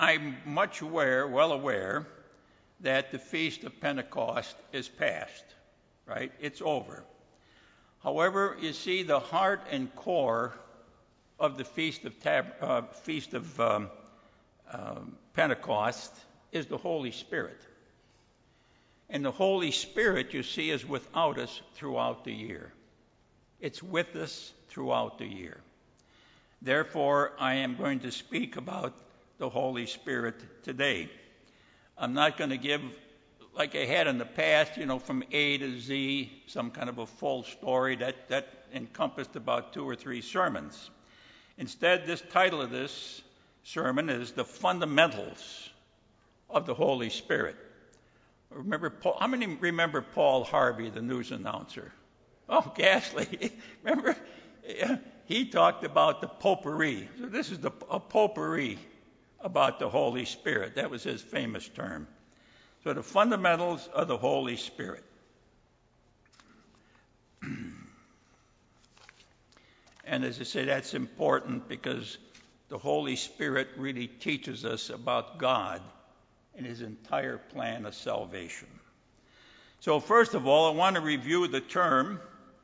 I'm well aware, that the Feast of Pentecost is past, right? It's over. However, you see, the heart and core of the Feast of Pentecost is the Holy Spirit. And the Holy Spirit, you see, is without us throughout the year. It's with us throughout the year. Therefore, I am going to speak about the Holy Spirit today. I'm not going to give, like I had in the past, from A to Z, some kind of a full story that encompassed about 2 or 3 sermons. Instead, this title of this sermon is The Fundamentals of the Holy Spirit. Remember Paul? How many remember Paul Harvey, the news announcer? Oh, ghastly. Remember? He talked about the potpourri. So this is a potpourri about the Holy Spirit. That was his famous term. So the fundamentals of the Holy Spirit. And as I say, that's important because the Holy Spirit really teaches us about God and his entire plan of salvation. So first of all, I want to review the term,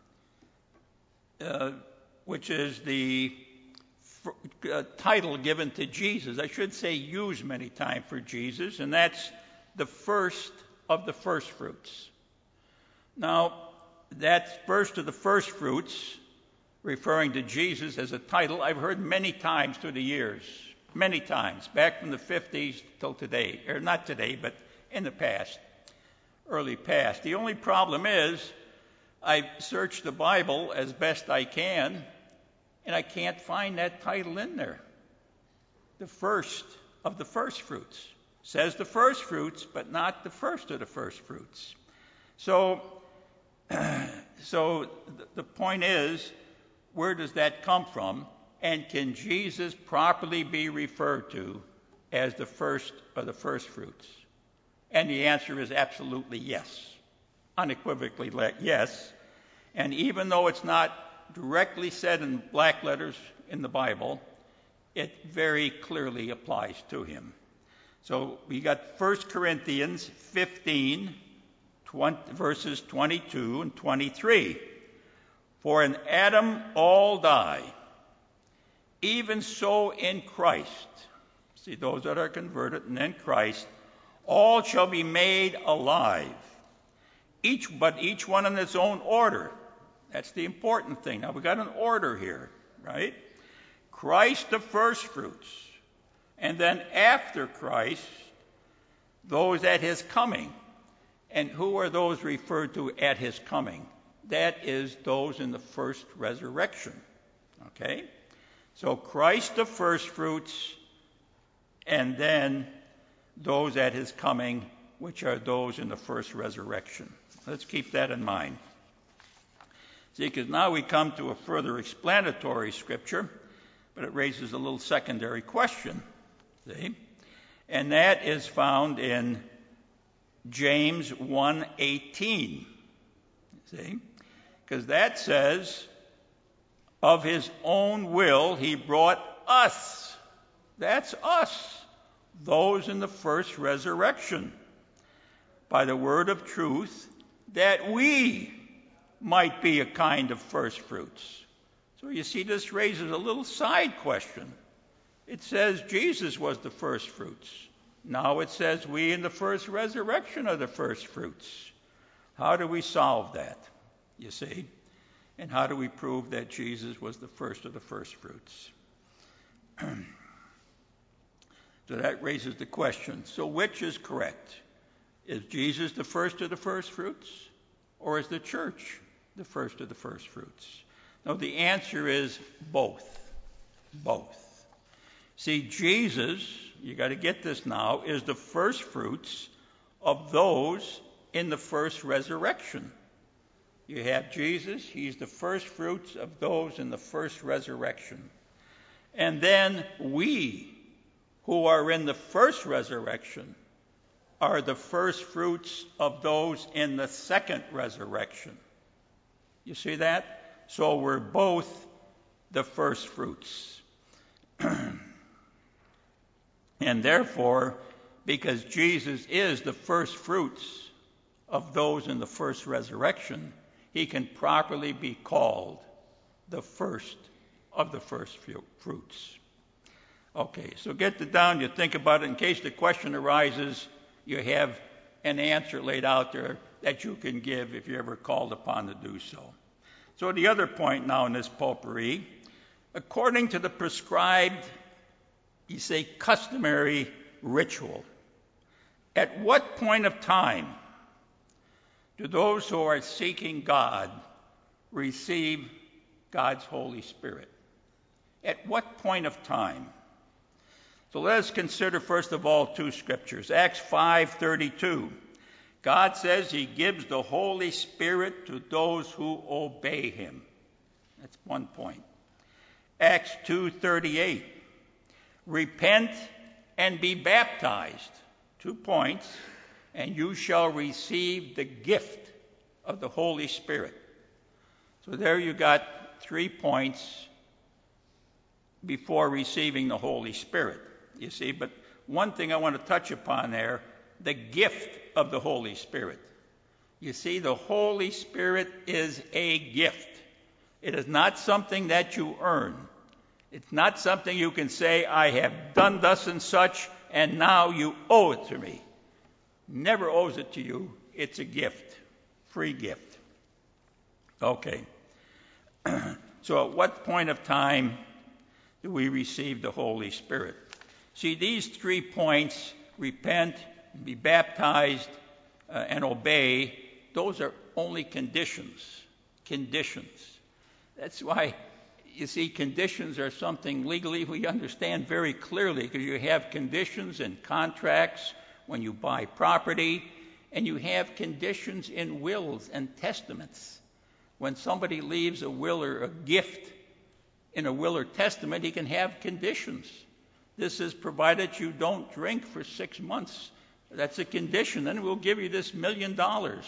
which is the title given to Jesus. I should say used many times for Jesus, and that's the first of the first fruits. Now, that first of the first fruits, referring to Jesus as a title, I've heard many times through the years. Many times, back from the 50s till today. Or not today, but in the past, early past. The only problem is I've searched the Bible as best I can, and I can't find that title in there. The first of the first fruits. Says the first fruits, but not the first of the first fruits. So the point is, where does that come from? And can Jesus properly be referred to as the first of the first fruits? And the answer is absolutely yes. Unequivocally yes. And even though it's not directly said in black letters in the Bible, it very clearly applies to him. So we got 1 Corinthians 15, verses 22 and 23. For in Adam all die, even so in Christ. See, those that are converted and in Christ, all shall be made alive. Each one in its own order. That's the important thing. Now, we got an order here, right? Christ the first fruits. And then after Christ, those at his coming. And who are those referred to at his coming? That is those in the first resurrection. Okay? So Christ the first fruits, and then those at his coming, which are those in the first resurrection. Let's keep that in mind. See, because now we come to a further explanatory scripture, but it raises a little secondary question. See? And that is found in James 1:18. See? Because that says, of his own will he brought us. That's us. Those in the first resurrection. By the word of truth, that we might be a kind of first fruits. So you see, this raises a little side question. It says Jesus was the first fruits. Now it says we in the first resurrection are the first fruits. How do we solve that, you see? And how do we prove that Jesus was the first of the first fruits? So that raises the question. So which is correct? Is Jesus the first of the first fruits? Or is the church the first of the first fruits? No, the answer is both. Both. See, Jesus, you got to get this now, is the first fruits of those in the first resurrection. You have Jesus, he's the first fruits of those in the first resurrection. And then we, who are in the first resurrection, are the first fruits of those in the second resurrection. You see that? So we're both the first fruits. And therefore, because Jesus is the first fruits of those in the first resurrection, he can properly be called the first of the first fruits. Okay, so get it down, you think about it. In case the question arises, you have an answer laid out there that you can give if you're ever called upon to do so. So the other point now in this potpourri, according to the prescribed, you say, customary ritual, at what point of time do those who are seeking God receive God's Holy Spirit? At what point of time? So let us consider first of all two scriptures. Acts 5:32. God says he gives the Holy Spirit to those who obey him. That's one point. Acts 2:38. Repent and be baptized. 2 points. And you shall receive the gift of the Holy Spirit. So there you got 3 points before receiving the Holy Spirit. You see, but one thing I want to touch upon there, the gift of the Holy Spirit. You see, the Holy Spirit is a gift. It is not something that you earn. It's not something you can say, I have done thus and such, and now you owe it to me. Never owes it to you. It's a gift, free gift. Okay. So at what point of time do we receive the Holy Spirit? See, these 3 points, repent, be baptized, and obey, those are only conditions. Conditions. That's why, you see, conditions are something legally we understand very clearly, because you have conditions in contracts when you buy property, and you have conditions in wills and testaments. When somebody leaves a will or a gift in a will or testament, he can have conditions. This is provided you don't drink for 6 months. That's a condition. Then we'll give you this $1 million.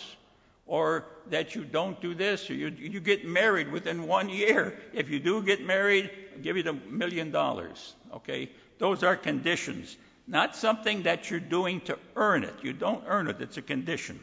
Or that you don't do this, or you get married within 1 year. If you do get married, I'll give you the $1 million. Okay? Those are conditions. Not something that you're doing to earn it. You don't earn it. It's a condition.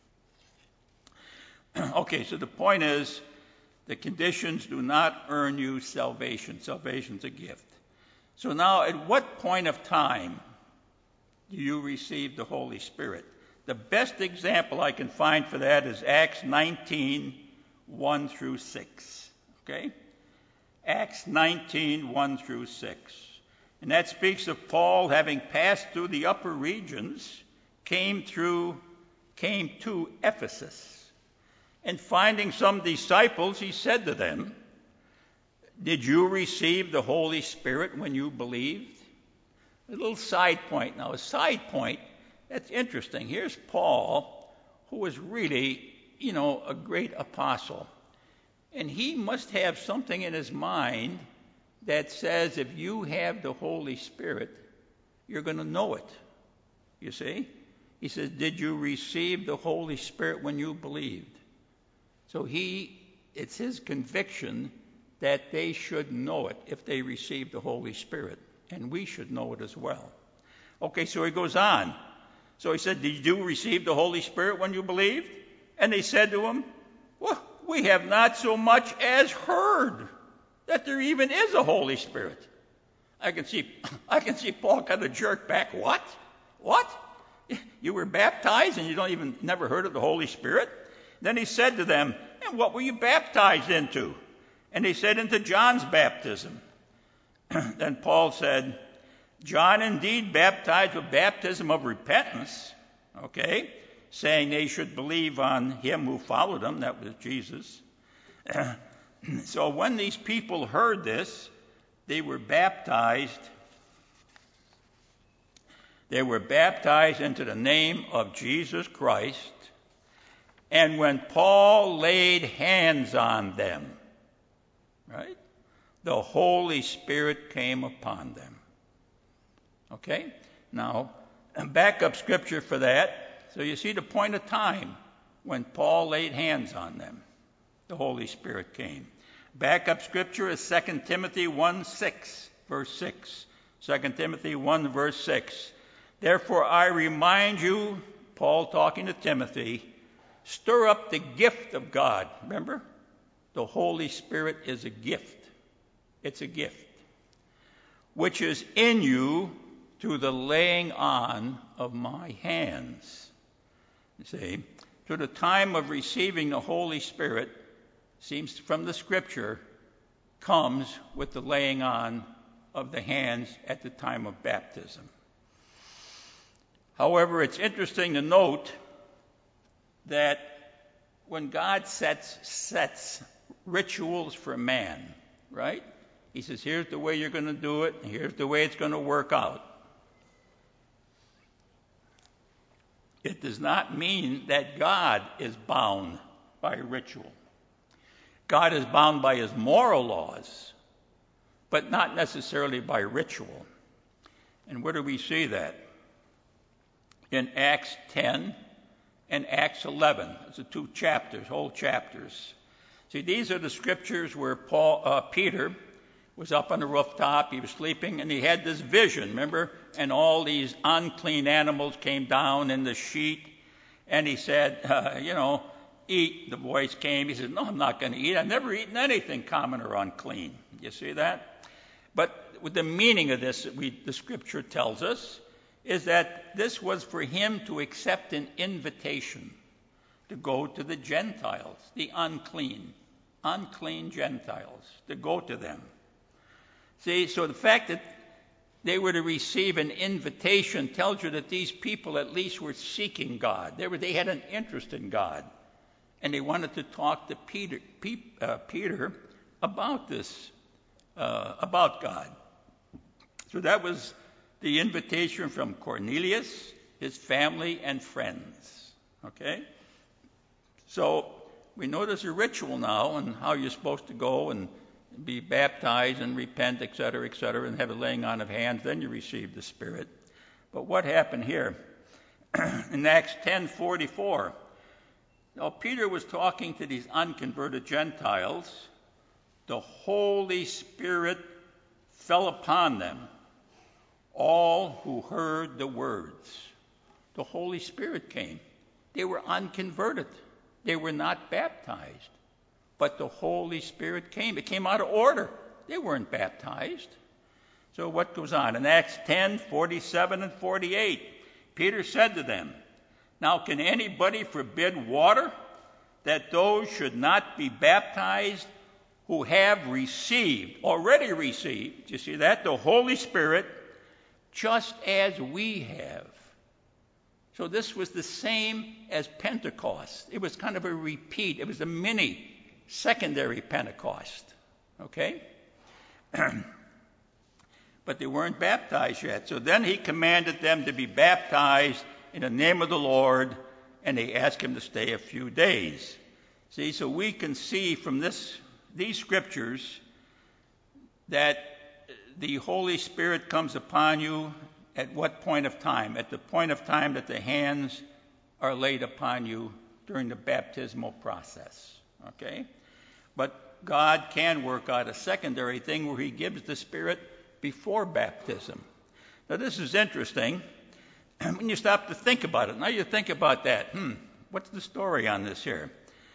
Okay, so the point is, the conditions do not earn you salvation. Salvation's a gift. So now, at what point of time do you receive the Holy Spirit? The best example I can find for that is Acts 19, 1 through 6. Okay? Acts 19, 1 through 6. And that speaks of Paul having passed through the upper regions, came to Ephesus. And finding some disciples, he said to them, did you receive the Holy Spirit when you believed? A little side point. Now, a side point, that's interesting. Here's Paul, who was really, a great apostle. And he must have something in his mind that says if you have the Holy Spirit, you're going to know it. You see? He says, did you receive the Holy Spirit when you believed? So it's his conviction that they should know it if they receive the Holy Spirit. And we should know it as well. Okay, so he goes on. So he said, did you receive the Holy Spirit when you believed? And they said to him, well, we have not so much as heard that there even is a Holy Spirit. I can see Paul kind of jerk back. What? You were baptized and you never heard of the Holy Spirit? Then he said to them, and what were you baptized into? And they said, into John's baptism. Then Paul said, John indeed baptized with baptism of repentance, okay, saying they should believe on him who followed him, that was Jesus. So when these people heard this, they were baptized. They were baptized into the name of Jesus Christ. And when Paul laid hands on them, right, the Holy Spirit came upon them. Okay? Now, back up scripture for that. So you see the point of time when Paul laid hands on them. The Holy Spirit came. Back up scripture is 2 Timothy 1:6, verse 6. 2 Timothy 1, verse 6. Therefore I remind you, Paul talking to Timothy, stir up the gift of God. Remember? The Holy Spirit is a gift. It's a gift. Which is in you through the laying on of my hands. You see, to the time of receiving the Holy Spirit, seems from the Scripture, comes with the laying on of the hands at the time of baptism. However, it's interesting to note that when God sets rituals for man, right? He says, here's the way you're going to do it, and here's the way it's going to work out. It does not mean that God is bound by ritual. God is bound by his moral laws, but not necessarily by ritual. And where do we see that? In Acts 10 and Acts 11. It's the two chapters, whole chapters. See, these are the scriptures where Peter was up on the rooftop, he was sleeping, and he had this vision, remember? And all these unclean animals came down in the sheet, and he said, eat. The voice came. He said, no, I'm not going to eat. I've never eaten anything common or unclean. You see that? But with the meaning of this, the scripture tells us, is that this was for him to accept an invitation to go to the Gentiles, the unclean Gentiles, to go to them. See, so the fact that they were to receive an invitation tells you that these people at least were seeking God. They had an interest in God. And they wanted to talk to Peter about this, about God. So that was the invitation from Cornelius, his family, and friends. Okay? So we know there's a ritual now and how you're supposed to go and be baptized and repent, etc., and have a laying on of hands. Then you receive the Spirit. But what happened here? In Acts 10:44, now Peter was talking to these unconverted Gentiles. The Holy Spirit fell upon them, all who heard the words. The Holy Spirit came. They were unconverted. They were not baptized. But the Holy Spirit came. It came out of order. They weren't baptized. So what goes on? In Acts 10:47 and 48, Peter said to them, now can anybody forbid water that those should not be baptized who have already received, you see that, the Holy Spirit, just as we have. So this was the same as Pentecost. It was kind of a repeat. It was a mini secondary Pentecost. Okay? But they weren't baptized yet. So then he commanded them to be baptized in the name of the Lord, and they asked him to stay a few days. See, so we can see from these scriptures that the Holy Spirit comes upon you at what point of time? At the point of time that the hands are laid upon you during the baptismal process. Okay? But God can work out a secondary thing where he gives the Spirit before baptism. Now this is interesting when you stop to think about it. Now you think about that. What's the story on this here?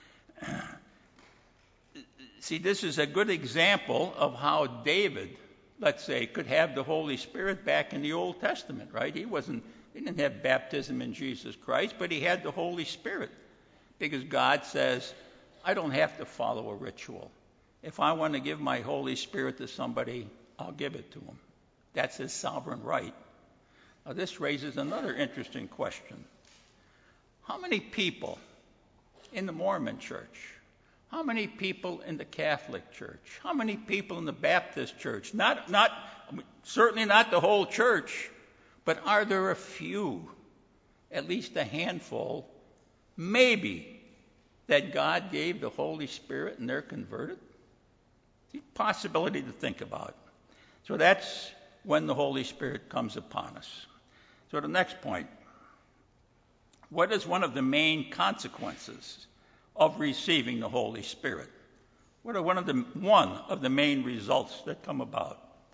See, this is a good example of how David, let's say, could have the Holy Spirit back in the Old Testament, right? He didn't have baptism in Jesus Christ, but he had the Holy Spirit because God says, I don't have to follow a ritual. If I want to give my Holy Spirit to somebody, I'll give it to him. That's his sovereign right. Now, this raises another interesting question. How many people in the Mormon Church? How many people in the Catholic Church? How many people in the Baptist Church? Certainly not the whole church, but are there a few, at least a handful, maybe, that God gave the Holy Spirit and they're converted? It's a possibility to think about. So that's when the Holy Spirit comes upon us. So the next point. What is one of the main consequences of receiving the Holy Spirit? What are one of the main results that come about?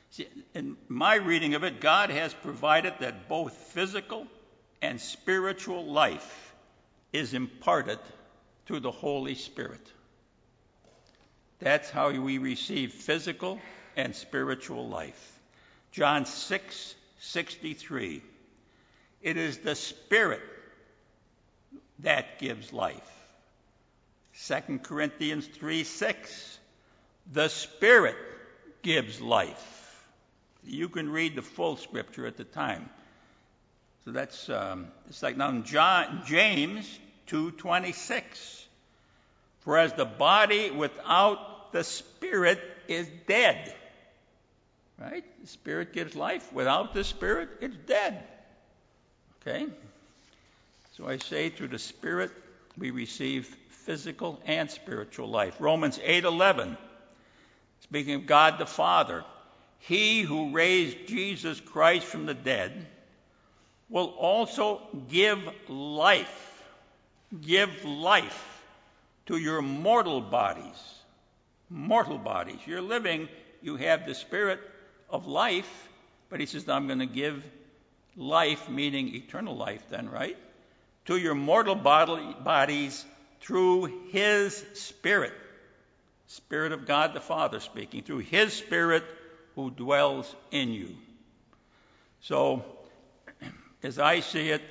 See, in my reading of it, God has provided that both physical and spiritual life is imparted through the Holy Spirit. That's how we receive physical and spiritual life. John 6:63. It is the Spirit that gives life. 2 Corinthians 3:6. The Spirit gives life. You can read the full scripture at the time. So that's it's like now in James 2:26. For as the body without the Spirit is dead. Right? The Spirit gives life. Without the Spirit, it's dead. Okay? So I say through the Spirit we receive physical and spiritual life. Romans 8:11. Speaking of God the Father, He who raised Jesus Christ from the dead will also give life to your mortal bodies. Mortal bodies. You're living, you have the Spirit of life, but He says, I'm going to give life, meaning eternal life then, right? To your mortal bodies through His Spirit. Spirit of God the Father speaking, through His Spirit who dwells in you. So, as I see it,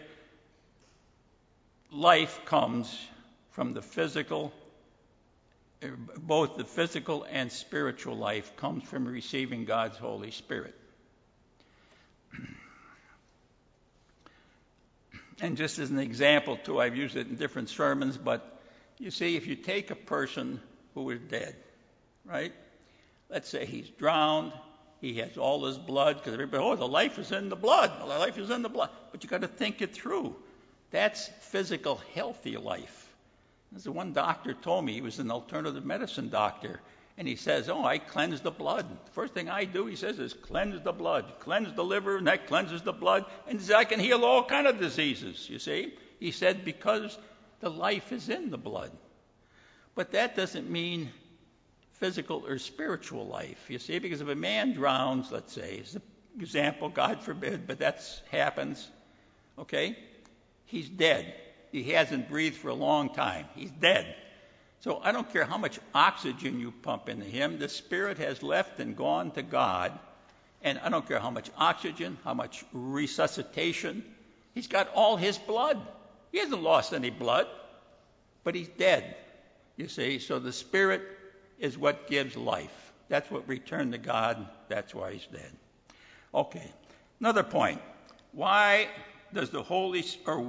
life comes from the physical, both the physical and spiritual life comes from receiving God's Holy Spirit. And just as an example, too, I've used it in different sermons, but you see, if you take a person who is dead, right? Let's say he's drowned, he has all his blood, because everybody, the life is in the blood. The life is in the blood. But you got to think it through. That's physical, healthy life. As the one doctor told me, he was an alternative medicine doctor, and he says, I cleanse the blood. The first thing I do, he says, is cleanse the blood. Cleanse the liver, and that cleanses the blood. And he says, I can heal all kind of diseases, you see. He said, because the life is in the blood. But that doesn't mean physical or spiritual life, you see, because if a man drowns, let's say, as an example, God forbid, but that happens, okay? He's dead. He hasn't breathed for a long time. He's dead. So I don't care how much oxygen you pump into him, the spirit has left and gone to God, and I don't care how much oxygen, how much resuscitation, he's got all his blood. He hasn't lost any blood, but he's dead, you see, so the spirit is what gives life. That's what returned to God. That's why he's dead. Okay. Another point. Where does the Holy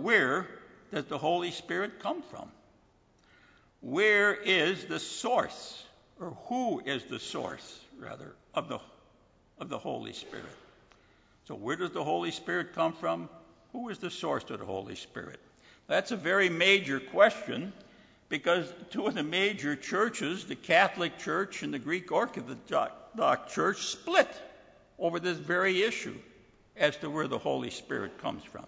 Spirit come from? Where is the source, or who is the source, rather, of the Holy Spirit? So where does the Holy Spirit come from? Who is the source of the Holy Spirit? That's a very major question, because two of the major churches, the Catholic Church and the Greek Orthodox Church, split over this very issue as to where the Holy Spirit comes from.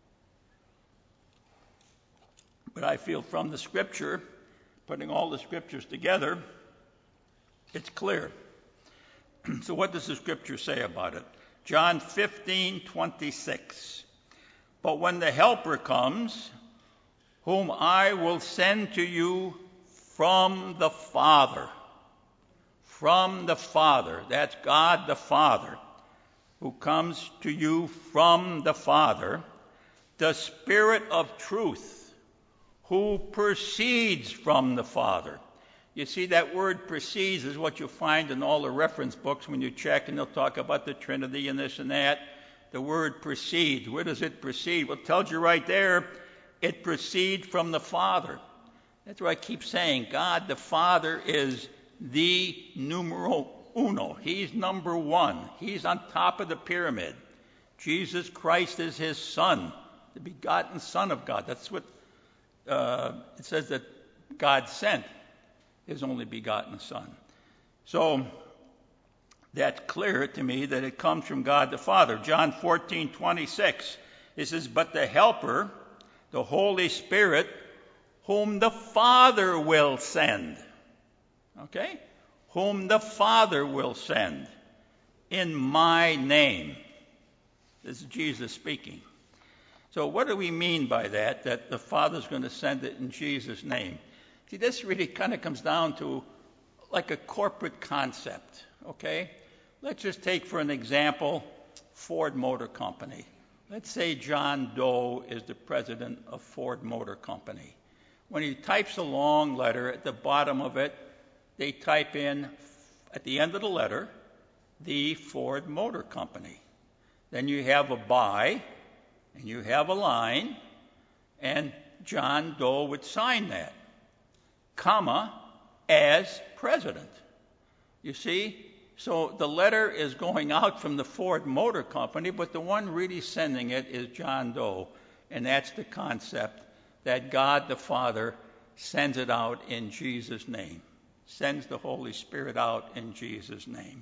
But I feel from the Scripture, putting all the Scriptures together, it's clear. So what does the Scripture say about it? John 15:26. But when the Helper comes, whom I will send to you from the Father. From the Father. That's God the Father, who comes to you from the Father, the Spirit of truth, who proceeds from the Father. You see, that word proceeds is what you find in all the reference books when you check, and they'll talk about the Trinity and this and that. The word proceeds. Where does it proceed? Well, it tells you right there, it proceeds from the Father. That's why I keep saying God the Father is the numero uno. He's number one. He's on top of the pyramid. Jesus Christ is his Son, the begotten Son of God. That's what it says, that God sent his only begotten Son. So that's clear to me that it comes from God the Father. John 14:26, it says, but the Helper, the Holy Spirit, whom the Father will send. Okay? Whom the Father will send. in my name. This is Jesus speaking. So what do we mean by that the Father's going to send it in Jesus' name? See, this really kind of comes down to like a corporate concept, okay? Let's just take, for an example, Ford Motor Company. Let's say John Doe is the president of Ford Motor Company. When he types a long letter, at the bottom of it, they type in, at the end of the letter, the Ford Motor Company. Then you have a by, and you have a line, and John Doe would sign that, comma, as president. You see? So the letter is going out from the Ford Motor Company, but the one really sending it is John Doe. And that's the concept, that God the Father sends it out in Jesus' name, sends the Holy Spirit out in Jesus' name.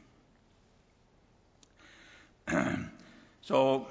So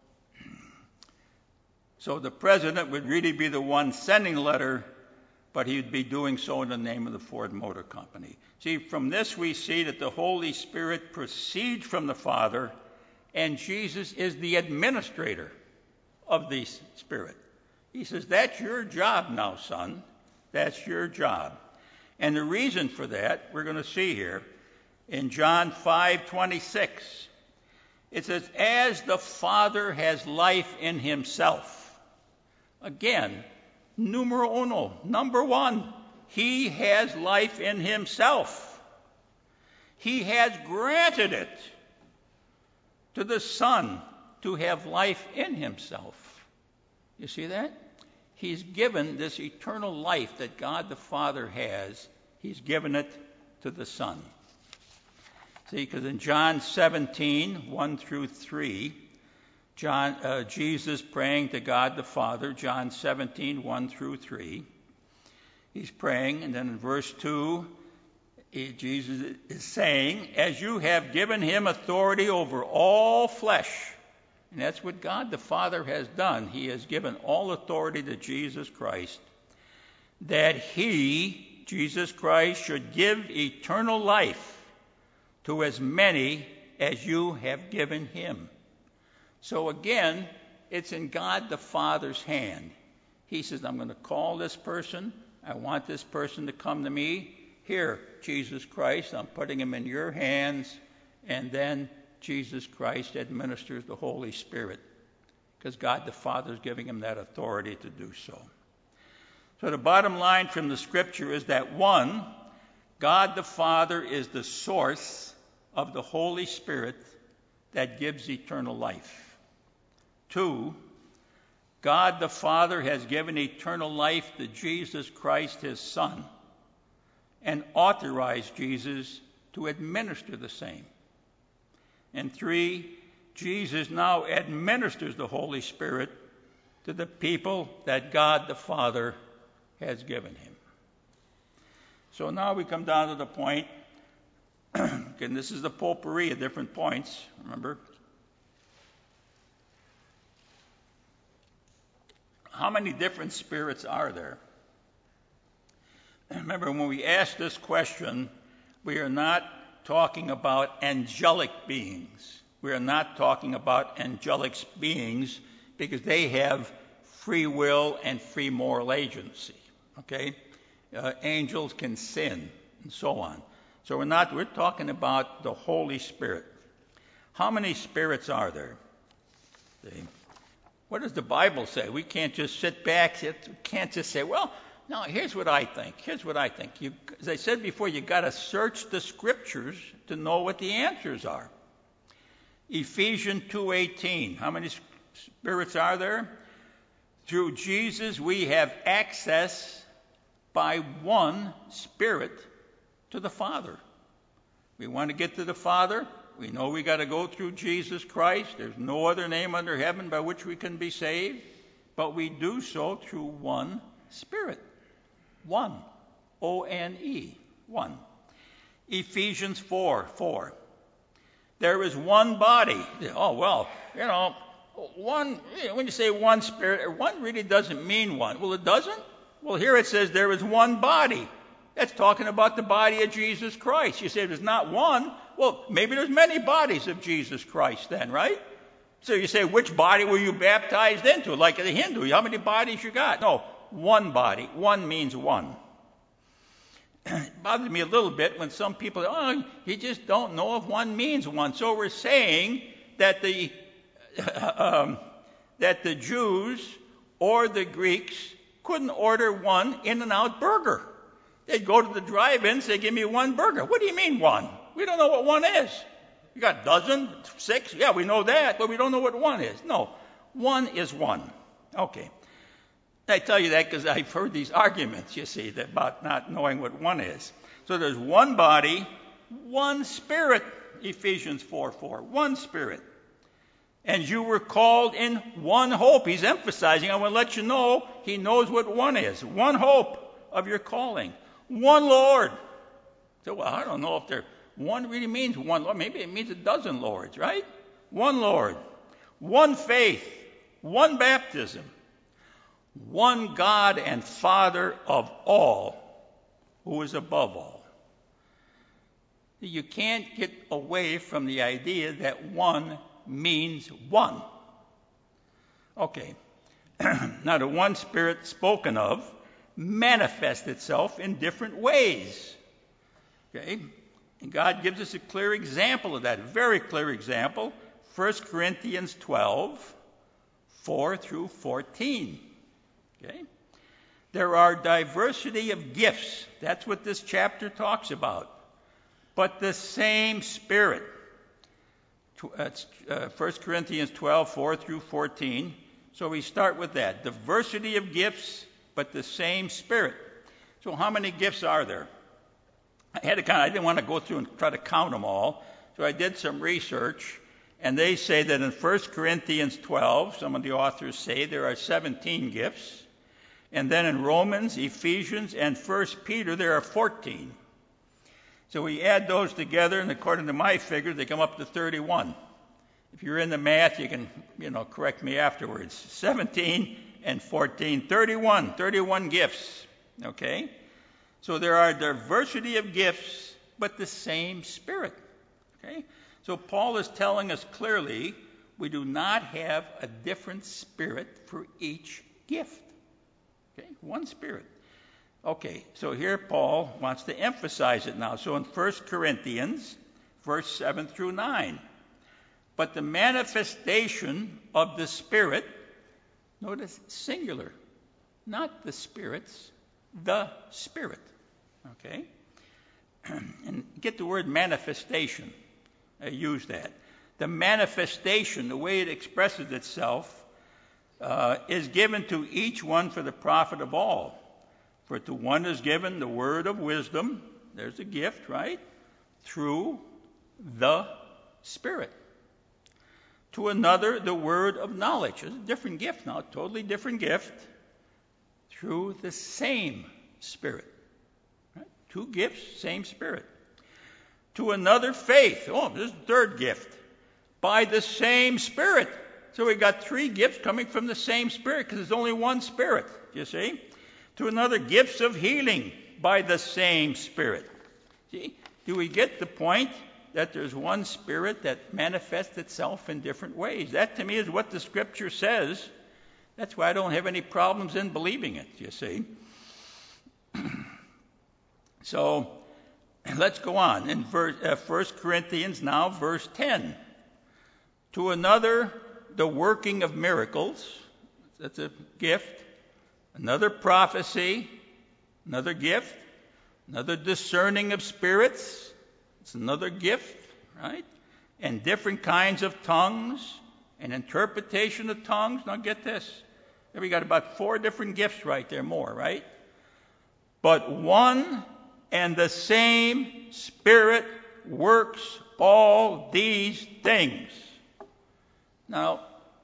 the president would really be the one sending the letter, but he would be doing so in the name of the Ford Motor Company. See, from this we see that the Holy Spirit proceeds from the Father, and Jesus is the administrator of the Spirit. He says, that's your job now, son. That's your job. And the reason for that, we're going to see here in John 5:26. It says, as the Father has life in himself. Again, numero uno, number one, he has life in himself. He has granted it to the Son to have life in himself. You see that? He's given this eternal life that God the Father has, he's given it to the Son. See, because in John 17, 1 through 3, Jesus praying to God the Father, John 17, 1 through 3. He's praying, and then in verse 2, Jesus is saying, as you have given him authority over all flesh. And that's what God the Father has done. He has given all authority to Jesus Christ, that he, Jesus Christ, should give eternal life to as many as you have given him. So again, it's in God the Father's hand. He says, I'm going to call this person. I want this person to come to me. Here, Jesus Christ, I'm putting him in your hands. And then Jesus Christ administers the Holy Spirit, because God the Father is giving him that authority to do so. So the bottom line from the Scripture is that, one, God the Father is the source of the Holy Spirit that gives eternal life. 2, God the Father has given eternal life to Jesus Christ, his Son, and authorized Jesus to administer the same. And 3, Jesus now administers the Holy Spirit to the people that God the Father has given him. So now we come down to the point, and this is the potpourri of different points, remember? How many different spirits are there? Remember, when we ask this question, we are not talking about angelic beings. We are not talking about angelic beings because they have free will and free moral agency. Okay? Angels can sin and so on. So we're talking about the Holy Spirit. How many spirits are there? See? What does the Bible say? We can't just sit back. We can't just say, well, no, here's what I think. Here's what I think. As I said before, you've got to search the Scriptures to know what the answers are. Ephesians 2:18. How many spirits are there? Through Jesus, we have access by one Spirit to the Father. We want to get to the Father. We know we got to go through Jesus Christ. There's no other name under heaven by which we can be saved. But we do so through one Spirit. One. O-N-E. One. Ephesians 4:4. There is one body. Oh, well, one, when you say one Spirit, one really doesn't mean one. Well, it doesn't? Well, here it says there is one body. That's talking about the body of Jesus Christ. You say there's not one. Well, maybe there's many bodies of Jesus Christ then, right? So you say, which body were you baptized into? Like the Hindu, how many bodies you got? No, one body. One means one. It bothers me a little bit when some people say, you just don't know if one means one. So we're saying that the Jews or the Greeks couldn't order one In-N-Out burger. They'd go to the drive-in and say, give me one burger. What do you mean one? We don't know what one is. You got a dozen, 6? Yeah, we know that, but we don't know what one is. No, one is one. Okay. I tell you that because I've heard these arguments, you see, about not knowing what one is. So there's one body, one spirit, Ephesians 4:4, one spirit. And you were called in one hope. He's emphasizing, I want to let you know, he knows what one is. One hope of your calling. One Lord. So, well, I don't know if one really means one Lord. Maybe it means a dozen Lords, right? One Lord. One faith. One baptism. One God and Father of all, who is above all. You can't get away from the idea that one means one. Okay. Now, the one Spirit spoken of manifests itself in different ways. Okay? And God gives us a clear example of that, a very clear example. 1 Corinthians 12, 4 through 14. Okay? There are diversity of gifts. That's what this chapter talks about. But the same Spirit. 1 Corinthians 12, 4 through 14. So we start with that. Diversity of gifts, but the same Spirit. So how many gifts are there? I had to count. I didn't want to go through and try to count them all. So I did some research. And they say that in 1 Corinthians 12, some of the authors say there are 17 gifts. And then in Romans, Ephesians, and 1 Peter, there are 14. So we add those together, and according to my figures, they come up to 31. If you're in the math, you can, correct me afterwards. 17 and 14, 31 gifts. Okay? So there are diversity of gifts, but the same Spirit. Okay? So Paul is telling us clearly we do not have a different Spirit for each gift. Okay? One Spirit. Okay, so here Paul wants to emphasize it now. So in 1 Corinthians, verse 7 through 9. But the manifestation of the Spirit, notice singular, not the spirits, the Spirit. Okay? And get the word manifestation. I use that. The manifestation, the way it expresses itself, is given to each one for the profit of all. For to one is given the word of wisdom, there's a gift, right? Through the Spirit. To another, the word of knowledge. It's a different gift now, a totally different gift. Through the same Spirit. Right? Two gifts, same Spirit. To another, faith. Oh, this is the third gift. By the same Spirit. So we got 3 gifts coming from the same Spirit because there's only one Spirit, you see. To another, gifts of healing by the same Spirit. See, do we get the point that there's one Spirit that manifests itself in different ways? That to me is what the Scripture says. That's why I don't have any problems in believing it, you see. So let's go on. In 1 Corinthians now, verse 10. To another, the working of miracles. That's a gift. Another prophecy. Another gift. Another discerning of spirits. It's another gift, right? And different kinds of tongues. And interpretation of tongues. Now get this. There we got about 4 different gifts right there, more, right? But one and the same Spirit works all these things. Now,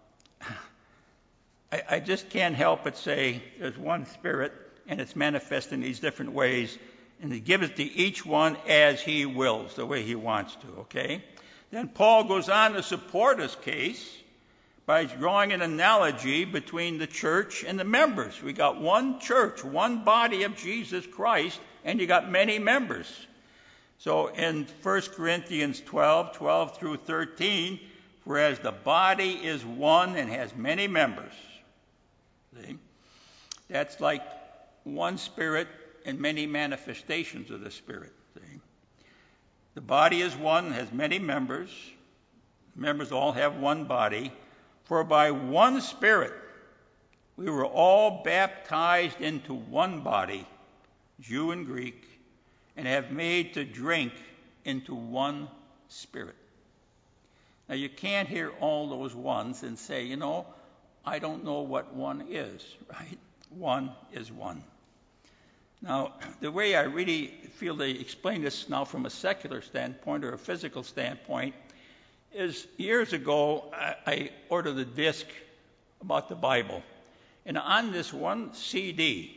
I just can't help but say there's one Spirit, and it's manifest in these different ways, and He gives it to each one as He wills, the way He wants to, okay? Then Paul goes on to support his case by drawing an analogy between the church and the members. We got one church, one body of Jesus Christ, and you got many members. So in 1 Corinthians 12 through 13, whereas the body is one and has many members. See? That's like one Spirit and many manifestations of the Spirit. See? The body is one, has many members. Members all have one body. For by one Spirit we were all baptized into one body, Jew and Greek, and have made to drink into one Spirit. Now you can't hear all those ones and say, I don't know what one is, right? One is one. Now, the way I really feel they explain this now from a secular standpoint or a physical standpoint is years ago I ordered a disc about the Bible. And on this one CD,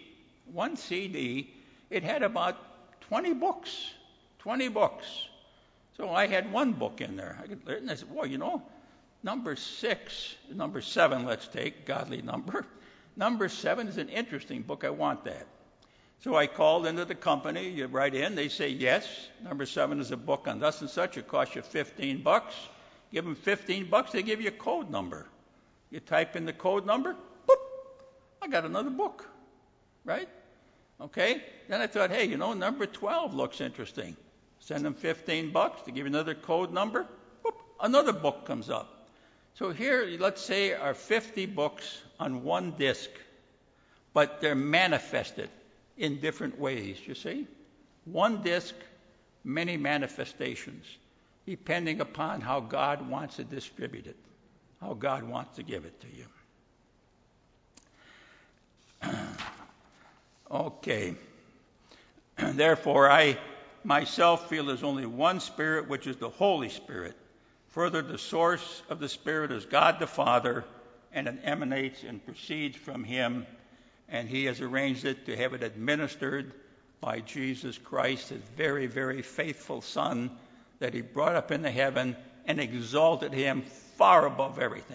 it had about 20 books. So I had one book in there. I could learn, and I said, number 7, let's take, godly number. Number 7 is an interesting book. I want that. So I called into the company. You write in. They say, yes, number 7 is a book on thus and such. It costs you $15. Give them $15. They give you a code number. You type in the code number. Boop. I got another book. Right? Okay? Then I thought, hey, number 12 looks interesting. Send them $15 to give you another code number. Boop. Another book comes up. So here, let's say, are 50 books on one disc, but they're manifested in different ways, you see? One disc, many manifestations, depending upon how God wants to distribute it, how God wants to give it to you. Okay. Therefore, I myself feel there's only one Spirit, which is the Holy Spirit. Further, the source of the Spirit is God the Father, and it emanates and proceeds from Him, and He has arranged it to have it administered by Jesus Christ, His very, very faithful Son, that He brought up into heaven and exalted Him far above everything,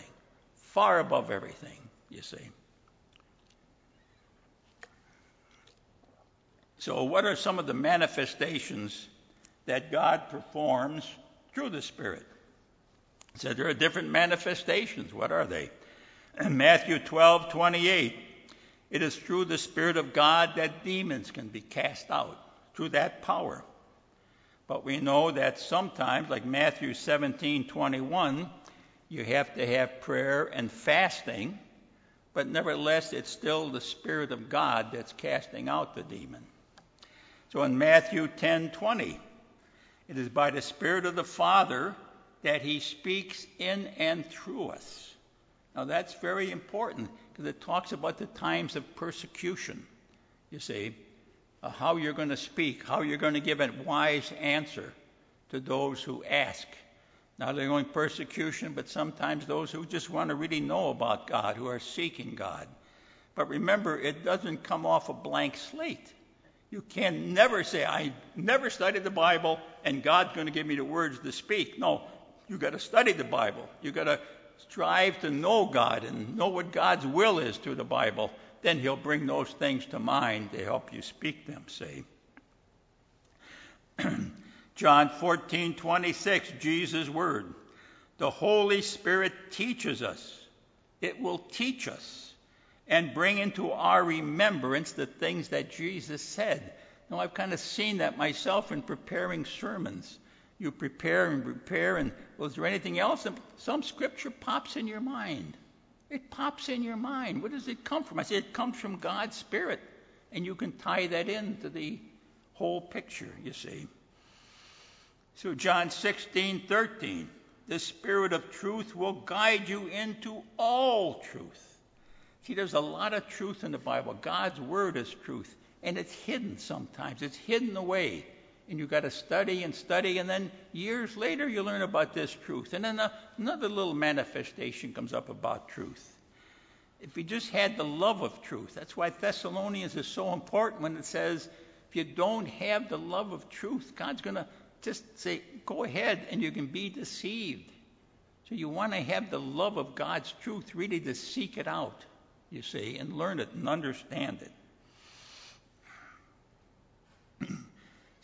you see. So what are some of the manifestations that God performs through the Spirit? So there are different manifestations. What are they? In Matthew 12:28, it is through the Spirit of God that demons can be cast out, through that power. But we know that sometimes, like Matthew 17:21, you have to have prayer and fasting, but nevertheless it's still the Spirit of God that's casting out the demon. So in Matthew 10:20, it is by the Spirit of the Father that He speaks in and through us. Now that's very important because it talks about the times of persecution, you see, how you're going to speak, how you're going to give a wise answer to those who ask. Not only persecution, but sometimes those who just want to really know about God, who are seeking God. But remember, it doesn't come off a blank slate. You can never say, I never studied the Bible and God's going to give me the words to speak. No, you've got to study the Bible. You've got to strive to know God and know what God's will is through the Bible. Then He'll bring those things to mind to help you speak them, see. John 14:26, Jesus' word. The Holy Spirit teaches us. It will teach us and bring into our remembrance the things that Jesus said. Now, I've kind of seen that myself in preparing sermons. You prepare, and well, is there anything else? And some scripture pops in your mind. It pops in your mind. Where does it come from? I say it comes from God's Spirit, and you can tie that into the whole picture, you see. So John 16:13, the Spirit of truth will guide you into all truth. See, there's a lot of truth in the Bible. God's Word is truth, and it's hidden sometimes. It's hidden away, and you've got to study, and then years later you learn about this truth, and then another little manifestation comes up about truth. If we just had the love of truth, that's why Thessalonians is so important when it says, if you don't have the love of truth, God's going to just say, go ahead, and you can be deceived. So you want to have the love of God's truth, really to seek it out, you see, and learn it and understand it.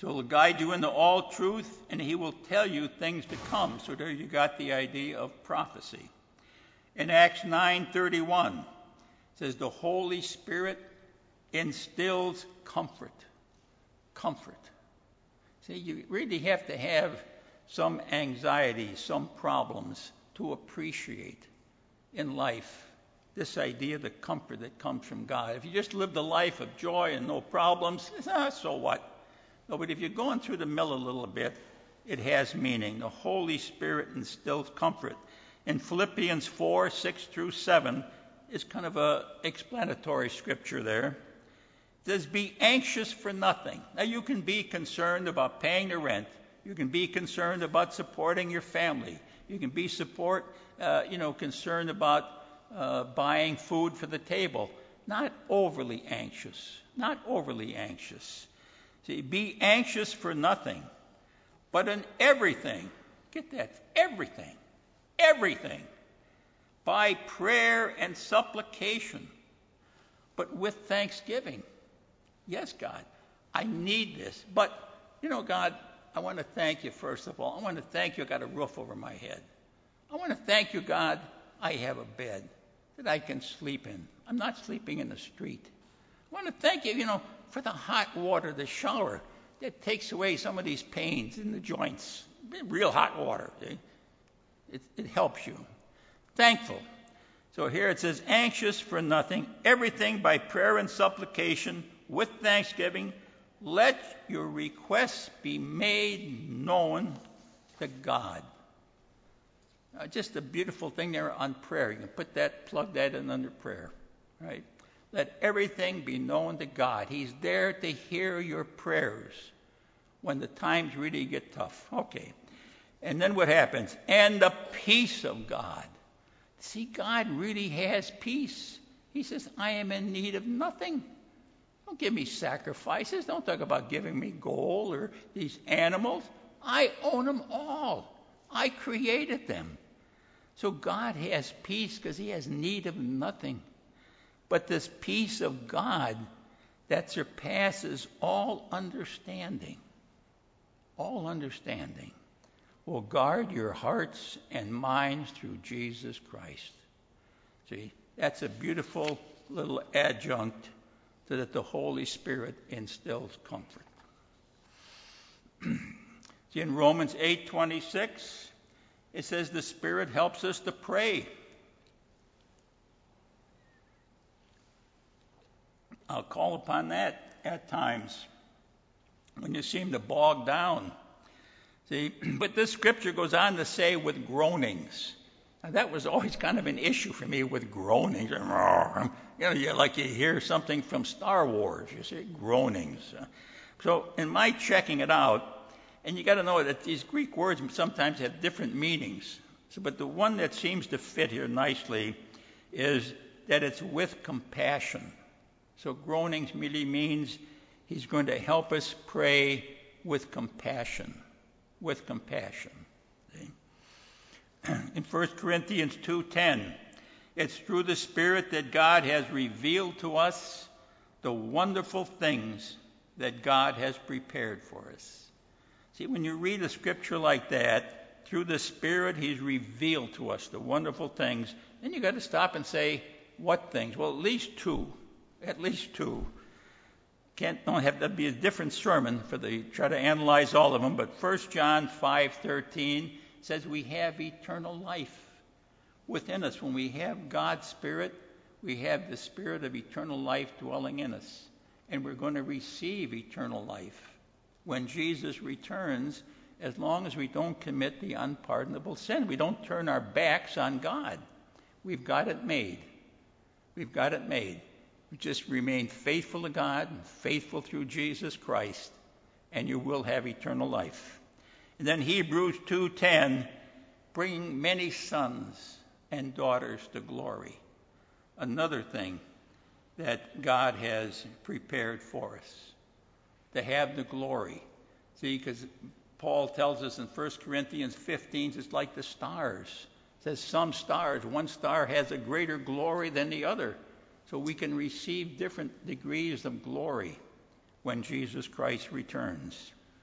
So he'll guide you into all truth, and he will tell you things to come. So there you got the idea of prophecy. In Acts 9:31, it says the Holy Spirit instills comfort. Comfort. See, you really have to have some anxiety, some problems to appreciate in life this idea of the comfort that comes from God. If you just live the life of joy and no problems, so what? No, but if you're going through the mill a little bit, it has meaning. The Holy Spirit instills comfort. In Philippians 4:6-7 is kind of an explanatory scripture there. It says, be anxious for nothing. Now you can be concerned about paying the rent. You can be concerned about supporting your family. You can be concerned about buying food for the table. Not overly anxious. Not overly anxious. See, be anxious for nothing, but in everything, get that, everything, by prayer and supplication, but with thanksgiving. Yes, God, I need this. But, God, I want to thank you, first of all. I want to thank you I got a roof over my head. I want to thank you, God, I have a bed that I can sleep in. I'm not sleeping in the street. I want to thank you, for the hot water, the shower, that takes away some of these pains in the joints. Real hot water. See? It helps you. Thankful. So here it says, anxious for nothing, everything by prayer and supplication, with thanksgiving, let your requests be made known to God. Just a beautiful thing there on prayer. You can plug that in under prayer, right? Let everything be known to God. He's there to hear your prayers when the times really get tough. Okay. And then what happens? And the peace of God. See, God really has peace. He says, I am in need of nothing. Don't give me sacrifices. Don't talk about giving me gold or these animals. I own them all. I created them. So God has peace because he has need of nothing. But this peace of God that surpasses all understanding will guard your hearts and minds through Jesus Christ. See, that's a beautiful little adjunct so that the Holy Spirit instills comfort. See, in Romans 8:26, it says the Spirit helps us to pray. I'll call upon that at times when you seem to bog down. See, but this scripture goes on to say with groanings. Now, that was always kind of an issue for me with groanings. Like you hear something from Star Wars, you say groanings. So in my checking it out, and you got to know that these Greek words sometimes have different meanings. But the one that seems to fit here nicely is that it's with compassion. So groanings really means he's going to help us pray with compassion. With compassion. See? In 1 Corinthians 2:10, it's through the Spirit that God has revealed to us the wonderful things that God has prepared for us. See, when you read a scripture like that, through the Spirit he's revealed to us the wonderful things, then you got to stop and say, what things? Well, at least two. At least two. Don't have to be a different sermon try to analyze all of them, but 1 John 5:13 says we have eternal life within us. When we have God's Spirit, we have the Spirit of eternal life dwelling in us. And we're going to receive eternal life when Jesus returns, as long as we don't commit the unpardonable sin. We don't turn our backs on God. We've got it made. We've got it made. We just remain faithful to God and faithful through Jesus Christ, and you will have eternal life. And then Hebrews 2:10, bringing many sons and daughters to glory. Another thing that God has prepared for us, to have the glory. See, because Paul tells us in 1 Corinthians 15, it's like the stars. It says some stars, one star has a greater glory than the other. So we can receive different degrees of glory when Jesus Christ returns.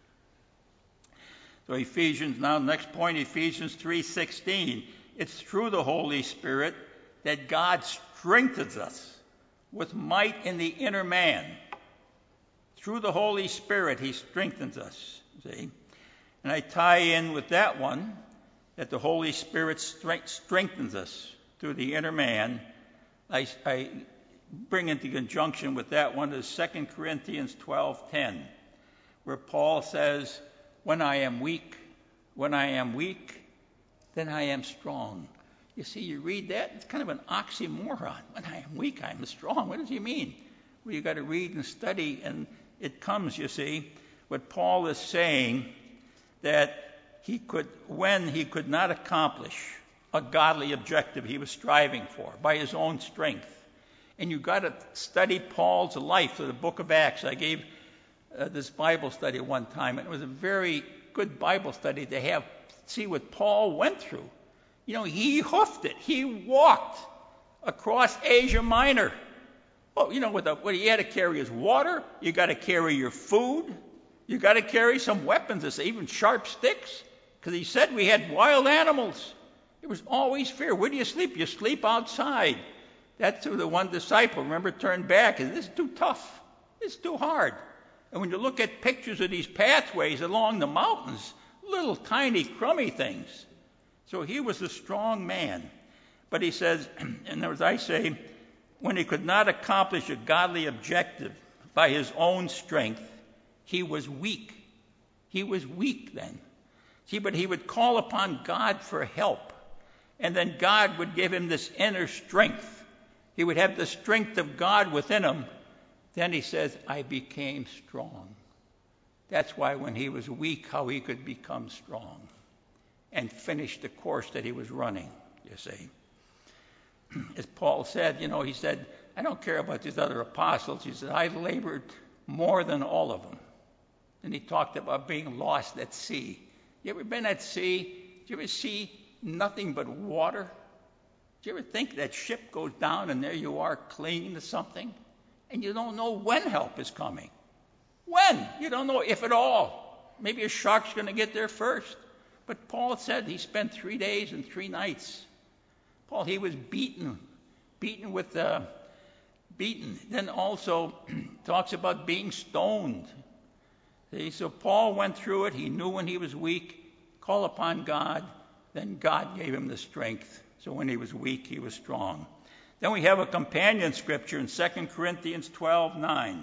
So now next point, Ephesians 3:16. It's through the Holy Spirit that God strengthens us with might in the inner man. Through the Holy Spirit, he strengthens us. See? And I tie in with that one, that the Holy Spirit strengthens us through the inner man. I bring into conjunction with that one is 2 Corinthians 12:10, where Paul says, when I am weak, then I am strong. You see, you read that, it's kind of an oxymoron. When I am weak, I am strong. What does he mean? Well, you've got to read and study, and it comes, you see, what Paul is saying, that when he could not accomplish a godly objective he was striving for by his own strength. And you've got to study Paul's life through the book of Acts. I gave this Bible study one time, and it was a very good Bible study to see what Paul went through. You know, he hoofed it. He walked across Asia Minor. Well, you know, what he had to carry his water. You got to carry your food. You got to carry some weapons, even sharp sticks, because he said we had wild animals. There was always fear. Where do you sleep? You sleep outside. That's who the one disciple, remember, turned back. And this is too tough. It's too hard. And when you look at pictures of these pathways along the mountains, little tiny crummy things. So he was a strong man. But he says, and as I say, when he could not accomplish a godly objective by his own strength, he was weak. He was weak then. See, but he would call upon God for help. And then God would give him this inner strength. He would have the strength of God within him. Then he says, I became strong. That's why when he was weak, how he could become strong and finish the course that he was running, you see. As Paul said, he said, I don't care about these other apostles. He said, I labored more than all of them. And he talked about being lost at sea. You ever been at sea? Did you ever see nothing but water? Did you ever think that ship goes down and there you are clinging to something? And you don't know when help is coming. When? You don't know if at all. Maybe a shark's going to get there first. But Paul said he spent 3 days and 3 nights. Paul, he was beaten. Then also talks about being stoned. See, so Paul went through it. He knew when he was weak, call upon God. Then God gave him the strength. So when he was weak, he was strong. Then we have a companion scripture in 2 Corinthians 12:9.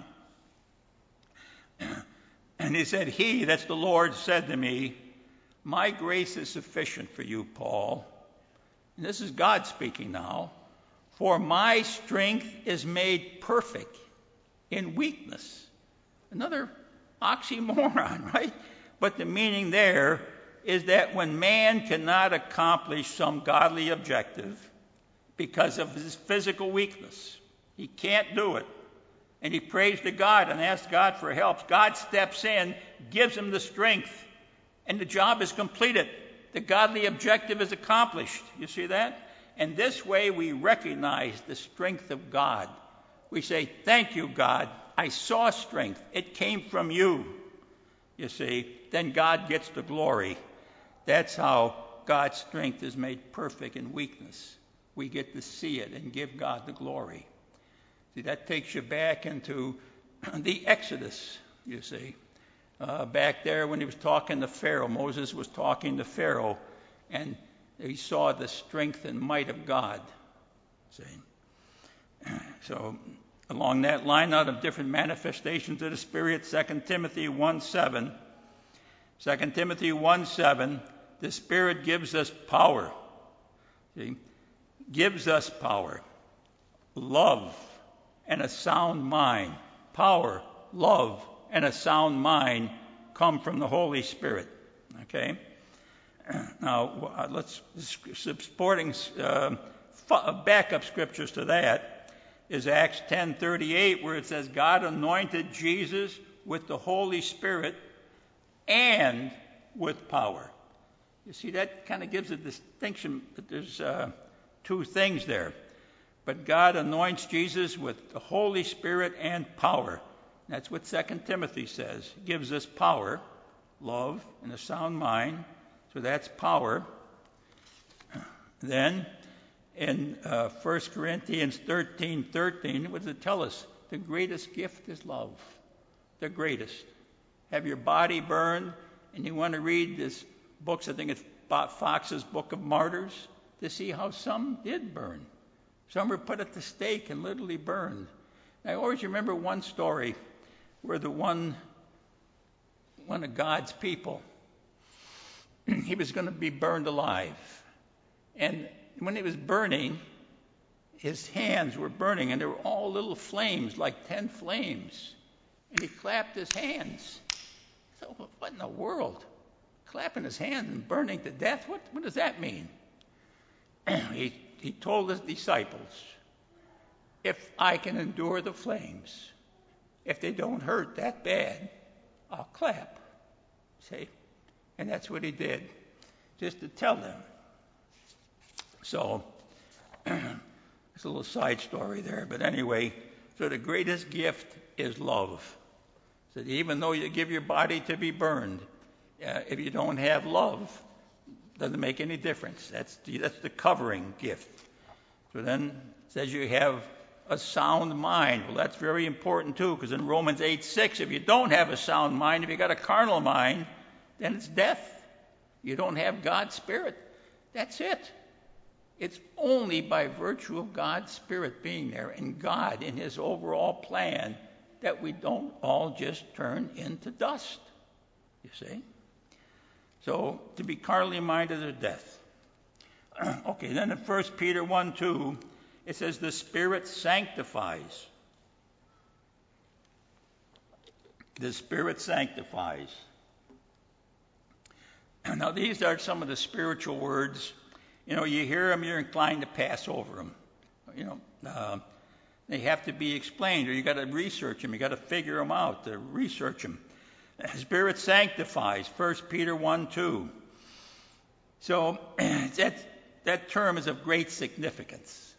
And he said, that's the Lord, said to me, my grace is sufficient for you, Paul. And this is God speaking now. For my strength is made perfect in weakness. Another oxymoron, right? But the meaning there is that when man cannot accomplish some godly objective because of his physical weakness, he can't do it, and he prays to God and asks God for help, God steps in, gives him the strength, and the job is completed. The godly objective is accomplished. You see that? And this way we recognize the strength of God. We say, thank you, God. I saw strength. It came from you. You see, then God gets the glory. That's how God's strength is made perfect in weakness. We get to see it and give God the glory. See, that takes you back into the Exodus, you see. Back there when he was talking to Pharaoh, Moses was talking to Pharaoh, and he saw the strength and might of God. See? So along that line, out of different manifestations of the Spirit, 2 Timothy 1:7. 2 Timothy 1:7, the Spirit gives us power. See? Gives us power, love, and a sound mind. Power, love, and a sound mind come from the Holy Spirit. Okay? Now, let's supporting backup scriptures to that is Acts 10:38, where it says God anointed Jesus with the Holy Spirit and with power. You see, that kind of gives a distinction that there's 2 things there. But God anoints Jesus with the Holy Spirit and power. That's what 2 Timothy says. He gives us power. love, and a sound mind. So that's power. Then in 1 Corinthians 13:13, what does it tell us? The greatest gift is love. The greatest. Have your body burned, and you want to read this book, I think it's Fox's Book of Martyrs, to see how some did burn. Some were put at the stake and literally burned. I always remember one story where the one of God's people, he was going to be burned alive. And when he was burning, his hands were burning, and there were all little flames, like 10 flames. And he clapped his hands. So what in the world? Clapping his hands and burning to death? What does that mean? He told his disciples, if I can endure the flames, if they don't hurt that bad, I'll clap. See? And that's what he did, just to tell them. So, it's a little side story there, but anyway, so the greatest gift is love. So even though you give your body to be burned, if you don't have love, it doesn't make any difference. That's the covering gift. So then it says you have a sound mind. Well, that's very important too, because in Romans 8:6, if you don't have a sound mind, if you got a carnal mind, then it's death. You don't have God's Spirit. That's it. It's only by virtue of God's Spirit being there and God in his overall plan that we don't all just turn into dust. You see? So to be carnally minded is death. Okay, then in 1 Peter 1:2, it says the Spirit sanctifies. The Spirit sanctifies. Now these are some of the spiritual words. You know, you hear them, you're inclined to pass over them. You know, they have to be explained, or you got to research them. You got to figure them out, to research them. The Spirit sanctifies, 1 Peter 1:2. So that term is of great significance,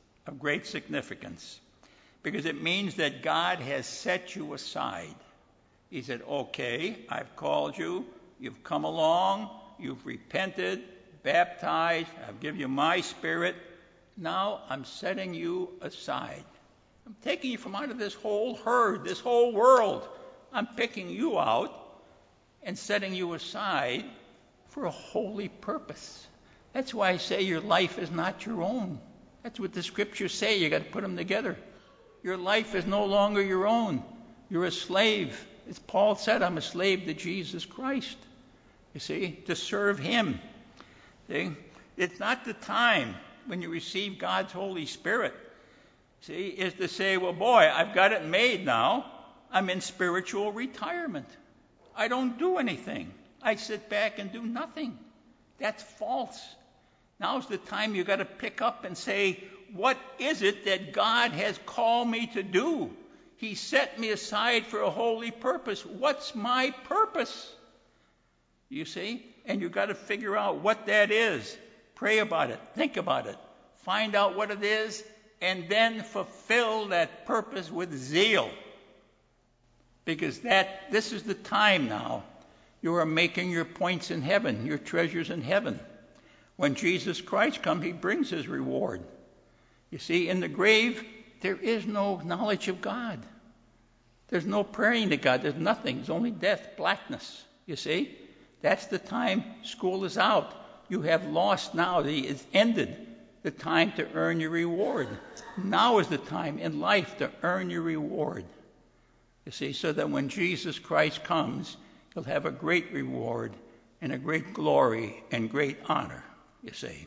because it means that God has set you aside. He said, okay, I've called you, you've come along, you've repented, baptized, I've given you my Spirit. Now I'm setting you aside. I'm taking you from out of this whole herd, this whole world. I'm picking you out and setting you aside for a holy purpose. That's why I say your life is not your own. That's what the scriptures say. You got to put them together. Your life is no longer your own. You're a slave. As Paul said, I'm a slave to Jesus Christ. You see, to serve him. See? It's not the time when you receive God's Holy Spirit, see, is to say, well, boy, I've got it made now. I'm in spiritual retirement. I don't do anything. I sit back and do nothing. That's false. Now's the time you got to pick up and say, what is it that God has called me to do? He set me aside for a holy purpose. What's my purpose? You see? And you've got to figure out what that is. Pray about it. Think about it. Find out what it is, and then fulfill that purpose with zeal. Because this is the time now. You are making your points in heaven, your treasures in heaven. When Jesus Christ comes, he brings his reward. You see, in the grave, there is no knowledge of God. There's no praying to God. There's nothing. There's only death, blackness. You see? That's the time school is out. You have lost now. It's ended. The time to earn your reward. Now is the time in life to earn your reward. You see, so that when Jesus Christ comes, you'll have a great reward and a great glory and great honor, you see.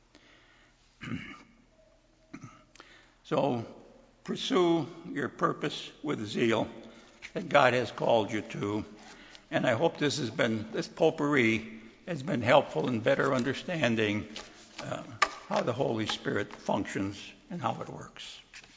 So pursue your purpose with zeal that God has called you to. And I hope this potpourri has been helpful in better understanding how the Holy Spirit functions and how it works.